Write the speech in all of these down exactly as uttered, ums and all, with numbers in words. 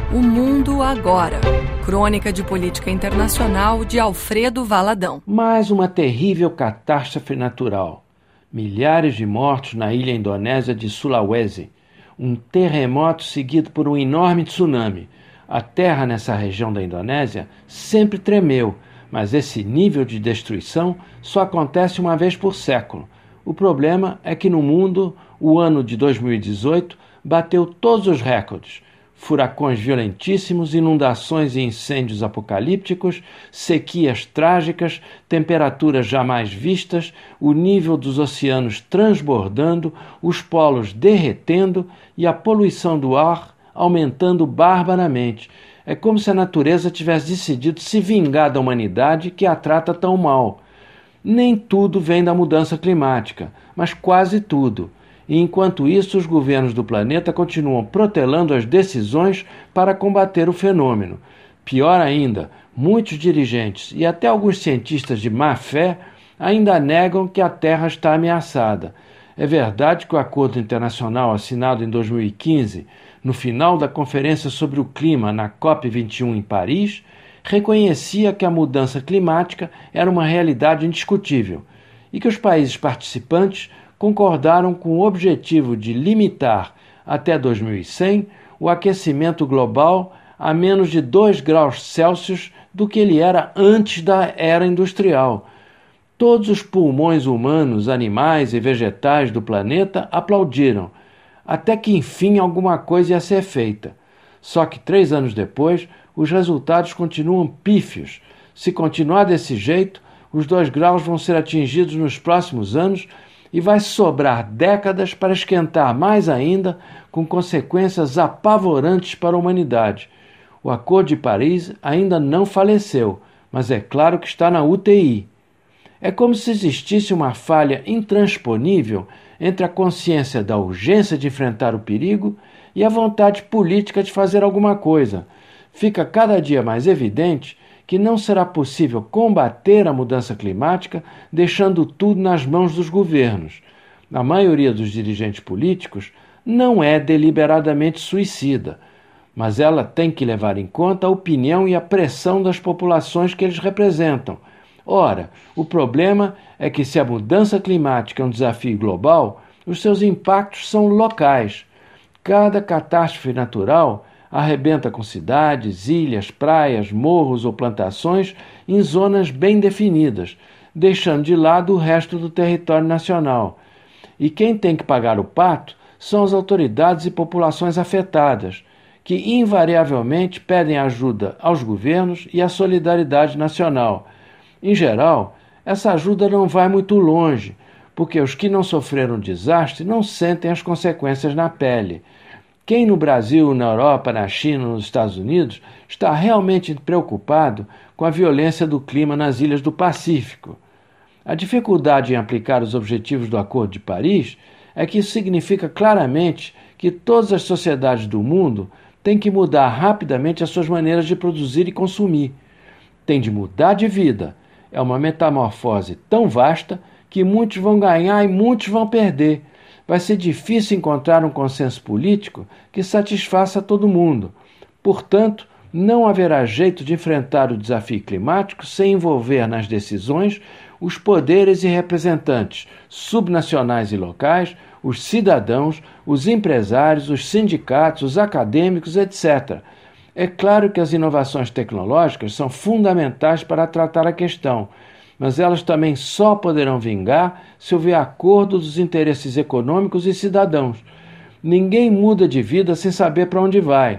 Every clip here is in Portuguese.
O Mundo Agora. Crônica de política internacional de Alfredo Valadão. Mais uma terrível catástrofe natural. Milhares de mortos na ilha indonésia de Sulawesi. Um terremoto seguido por um enorme tsunami. A terra nessa região da Indonésia sempre tremeu, mas esse nível de destruição só acontece uma vez por século. O problema é que no mundo, o ano de dois mil e dezoito bateu todos os recordes. Furacões violentíssimos, inundações e incêndios apocalípticos, sequias trágicas, temperaturas jamais vistas, o nível dos oceanos transbordando, os polos derretendo e a poluição do ar aumentando barbaramente. É como se a natureza tivesse decidido se vingar da humanidade que a trata tão mal. Nem tudo vem da mudança climática, mas quase tudo. E enquanto isso, os governos do planeta continuam protelando as decisões para combater o fenômeno. Pior ainda, muitos dirigentes e até alguns cientistas de má fé ainda negam que a Terra está ameaçada. É verdade que o acordo internacional assinado em dois mil e quinze, no final da Conferência sobre o Clima na COP vinte e um em Paris, reconhecia que a mudança climática era uma realidade indiscutível e que os países participantes concordaram com o objetivo de limitar até dois mil e cem o aquecimento global a menos de dois graus Celsius do que ele era antes da era industrial. Todos os pulmões humanos, animais e vegetais do planeta aplaudiram, até que enfim alguma coisa ia ser feita. Só que três anos depois, os resultados continuam pífios. Se continuar desse jeito, os dois graus vão ser atingidos nos próximos anos e vai sobrar décadas para esquentar mais ainda, com consequências apavorantes para a humanidade. O Acordo de Paris ainda não faleceu, mas é claro que está na U T I. É como se existisse uma falha intransponível entre a consciência da urgência de enfrentar o perigo e a vontade política de fazer alguma coisa. Fica cada dia mais evidente que não será possível combater a mudança climática deixando tudo nas mãos dos governos. A maioria dos dirigentes políticos não é deliberadamente suicida, mas ela tem que levar em conta a opinião e a pressão das populações que eles representam. Ora, o problema é que se a mudança climática é um desafio global, os seus impactos são locais. Cada catástrofe natural arrebenta com cidades, ilhas, praias, morros ou plantações em zonas bem definidas, deixando de lado o resto do território nacional. E quem tem que pagar o pato são as autoridades e populações afetadas, que invariavelmente pedem ajuda aos governos e à solidariedade nacional. Em geral, essa ajuda não vai muito longe, porque os que não sofreram desastre não sentem as consequências na pele. Quem no Brasil, na Europa, na China, nos Estados Unidos, está realmente preocupado com a violência do clima nas ilhas do Pacífico? A dificuldade em aplicar os objetivos do Acordo de Paris é que isso significa claramente que todas as sociedades do mundo têm que mudar rapidamente as suas maneiras de produzir e consumir. Tem de mudar de vida. É uma metamorfose tão vasta que muitos vão ganhar e muitos vão perder. Vai ser difícil encontrar um consenso político que satisfaça todo mundo. Portanto, não haverá jeito de enfrentar o desafio climático sem envolver nas decisões os poderes e representantes subnacionais e locais, os cidadãos, os empresários, os sindicatos, os acadêmicos, etcétera. É claro que as inovações tecnológicas são fundamentais para tratar a questão, mas elas também só poderão vingar se houver acordo dos interesses econômicos e cidadãos. Ninguém muda de vida sem saber para onde vai,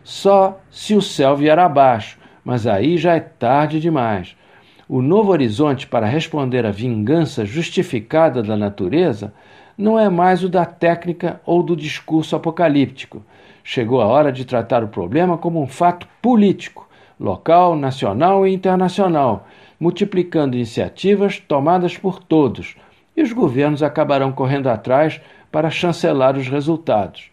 só se o céu vier abaixo, mas aí já é tarde demais. O novo horizonte para responder à vingança justificada da natureza não é mais o da técnica ou do discurso apocalíptico. Chegou a hora de tratar o problema como um fato político, local, nacional e internacional, multiplicando iniciativas tomadas por todos, e os governos acabarão correndo atrás para chancelar os resultados.